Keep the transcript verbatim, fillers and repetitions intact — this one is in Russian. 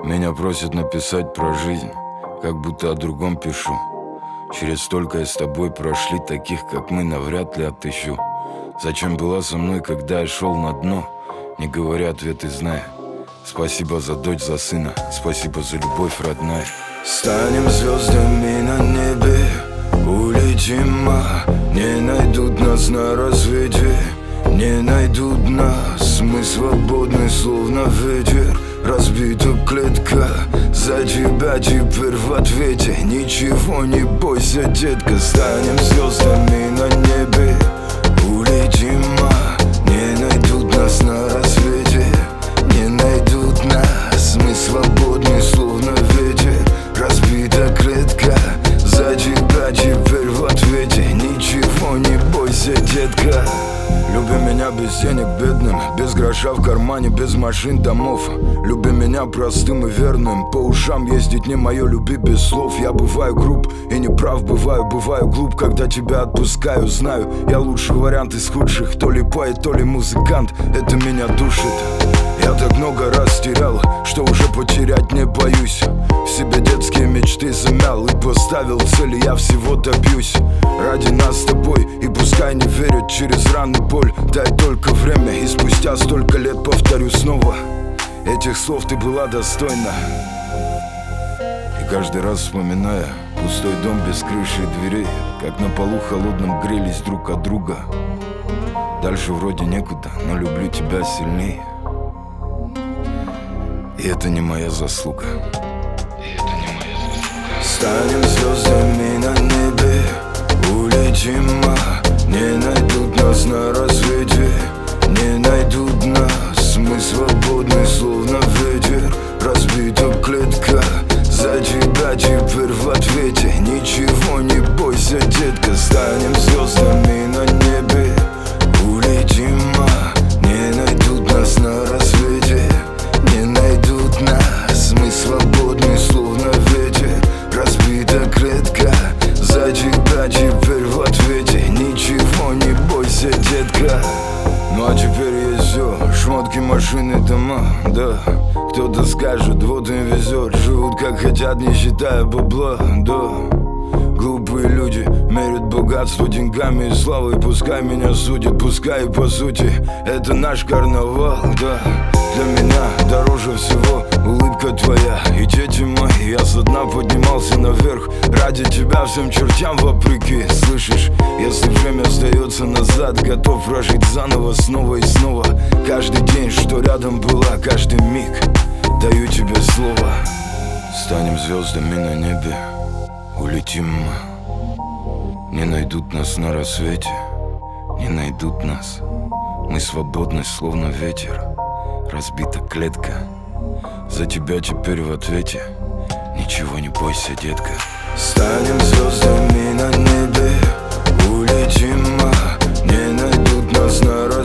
Меня просят написать про жизнь, как будто о другом пишу. Через столько я с тобой прошли, таких как мы навряд ли отыщу. Зачем была со мной, когда я шел на дно? Не говоря ответы, зная. Спасибо за дочь, за сына, спасибо за любовь, родная. Станем звездами на небе, улетим, а не найдут нас на рассвете, не найдут нас. Мы свободны, словно ветер, разбита клетка. За тебя теперь в ответе, ничего не бойся, детка. Станем звездами на небе, улетим, а не найдут нас на рассвете, не найдут нас. Мы свободны, словно ветер, разбита клетка. За тебя теперь в ответе, ничего не бойся, детка. Люби меня без денег, бедным, без гроша в кармане, без машин, домов. Люби меня простым и верным, по ушам ездить не мое, люби без слов. Я бываю груб и неправ, бываю, бываю глуп, когда тебя отпускаю. Знаю, я лучший вариант из худших, то ли поэт, то ли музыкант, это меня душит. Я так много раз терял, что уже потерять не боюсь. В себе детские мечты замял и поставил цели, я всего добьюсь. Ради нас с тобой, и пускай не верят через раны боль. Дай только время, и спустя столько лет повторю снова. Этих слов ты была достойна. И каждый раз вспоминая пустой дом без крыши и дверей, как на полу холодном грелись друг от друга. Дальше вроде некуда, но люблю тебя сильнее. И это не моя заслуга. И это не моя заслуга. Станем звездами на небе, улетим, а не найдут нас на рассвете, не найдут нас. Мы свободны, словно ветер, разбита клетка. За тебя теперь в ответе, ничего не бойся, детка. Станем звездами на небе, улетим, а не найдут нас на рассвете, не найдут нас. Мы свободны, словно ветер, разбита клетка. За тебя теперь в ответе, ничего не бойся, детка. Ну а теперь есть все, шмотки, машины, дома, да. Кто-то скажет, вот им везет, живут как хотят, не считая бабла, да. Глупые люди мерят богатство деньгами и славой. Пускай меня судят, пускай и по сути это наш карнавал, да. Для меня дороже всего улыбка твоя и дети мои. Я со дна поднимался наверх ради тебя всем чертям вопреки. Слышишь, если время остается назад, готов прожить заново снова и снова. Каждый день, что рядом была, каждый миг, даю тебе слово. Станем звездами на небе, улетим, не найдут нас на рассвете, не найдут нас. Мы свободны, словно ветер, разбита клетка. За тебя теперь в ответе, ничего не бойся, детка. Станем звездами на небе, улетим, а не найдут нас на рассвете,